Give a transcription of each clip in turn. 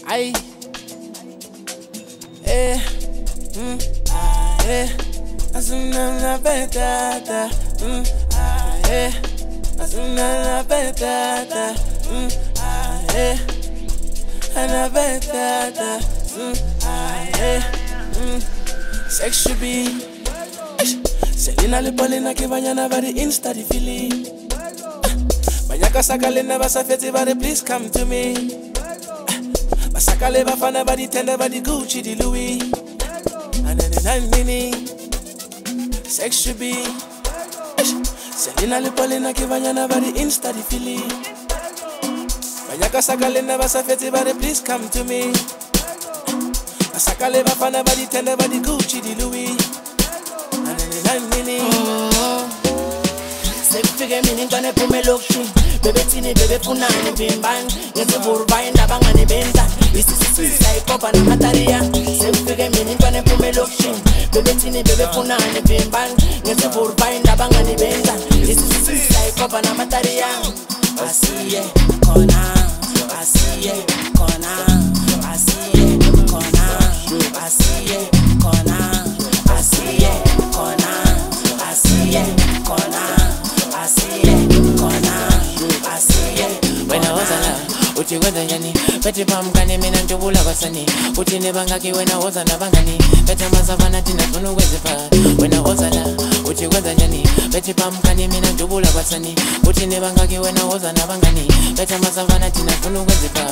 Ay, eh, eh, asuna betata, eh, asuna betata, eh, ana betata, sex should be. Selina le polena ke banyana ba di insta di feeling. Banyaka sakalena ba sa fetse ba re please come to me. Basakale bafana ba di tender ba di Gucci di Louis. Anani sex should be. Selina le polena ke banyana ba di insta di feeling. Banyaka sakalena ba sa fetse ba re please come to me. Basakale bafana ba di tender ba di Gucci di Louis. Sekufike mina intwana ephume elokishini bebethini bebefunani bimbani ngesivurba indaba ngane benza isisisa ipopa namatariya. Sekufike mina intwana ephume elokishini bebethini bebefunani bimbani ngesivurba indaba ngane benza isisisa ipopa namatariya. Asiye khona, asiye khona, asiye khona, asiye khona, asiye khona, asiye khona, asiye khona, asiye. Wena wozana uthi kwenza njani bethi phamkani mina ntubula kwasani uthi nebangaki wena wozana bangani bethi amasavana thina funa ukwezifa. Wena wozana uthi kwenza njani bethi phamkani mina ntubula kwasani uthi nebangaki wena wozana bangani bethi amasavana thina funa ukwezifa.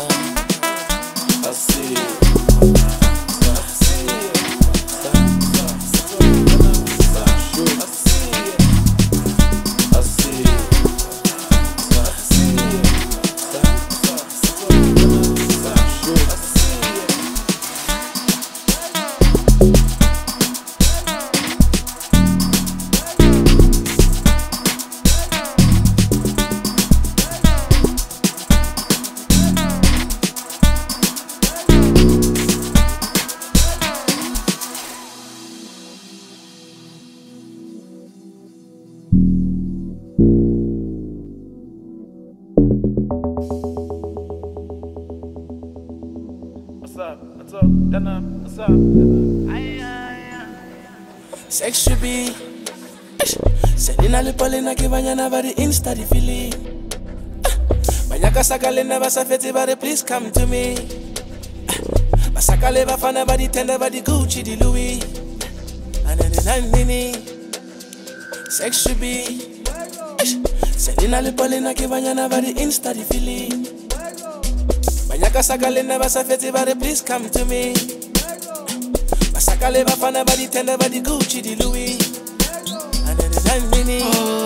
What's up, Dana? What's up? Sex should be. Selina le polena ke banyana ba di insta di feeling. Banyaka sakalena ba sa fetse ba re please come to me. Basakale bafana ba di tender ba di Gucci di Louis. Anani sex should be. Selina le polena ke banyana ba di insta di feeling. Banyaka sakalena ba sa fetse ba re please come to me. Basakale bafana ba di tender ba di Gucci di Louis. Anani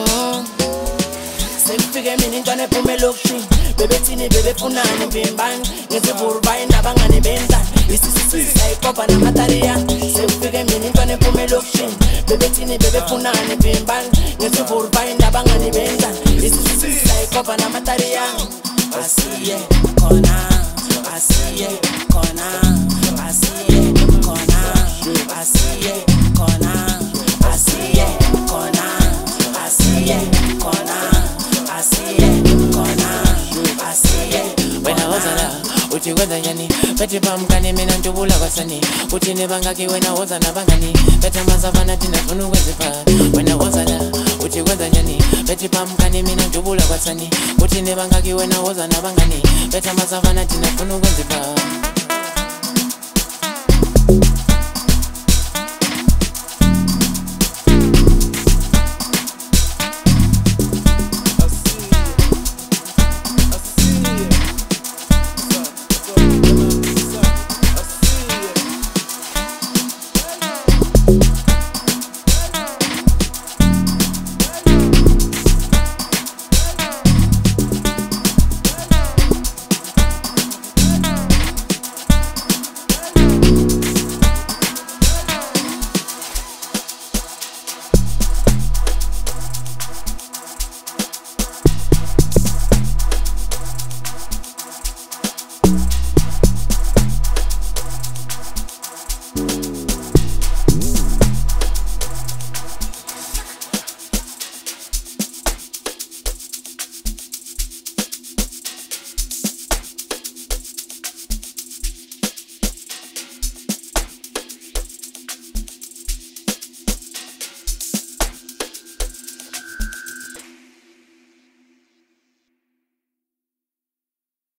sekufike mina intwana ephume elokishini bebethini bebefunani bimbani ngesivurba indaba ngane benza isisisa ipopa namatariya. Sekufike mina intwana ephume elokishini bebethini bebefunani bimbani ngesivurba indaba ngane benza isisisa ipopa namatariya. Asiye khona, asiye khona, asiye khona, asiye khona, asiye khona, asiye khona, asiye khona, asiye. Wena wozana uthi kwenza njani bethi phamkani mina ntubula kwasani uthi nebangaki wena wozana bangani bethi amasavana thina funa ukwezifa. Wena wozana uthi kwenza njani bethi phamkani mina ntubula kwasani uthi nebangaki wena wozana bangani bethi amasavana thina funa ukwezifa.